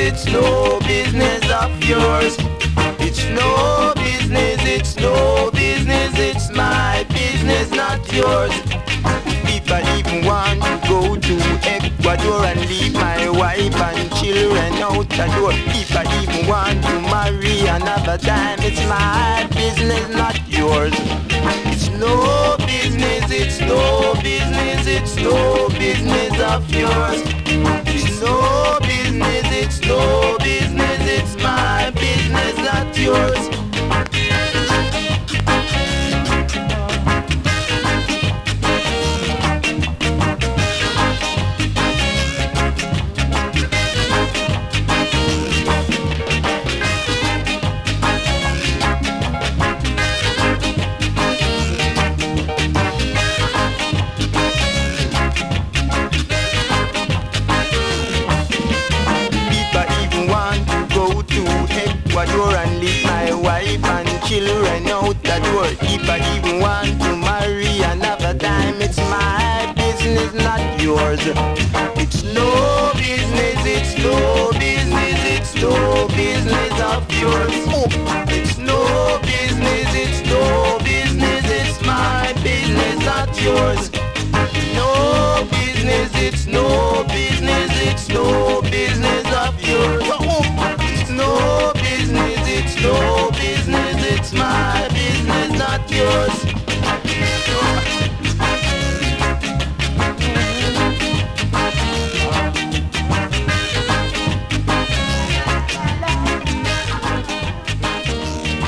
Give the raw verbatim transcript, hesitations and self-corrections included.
it's no business of yours. It's no business, it's no business, it's my business, not yours. If I even want to go to Ecuador and leave my wife and children out the door, if I even want to marry another time, it's my business, not yours. It's no business, it's no business, it's no business of yours. It's no business, it's no business, it's my business, not yours. Ecuador and leave my wife and children out the door. If I even want to marry another time, it's my business, not yours. It's no business, it's no business, it's no business of yours. Oh.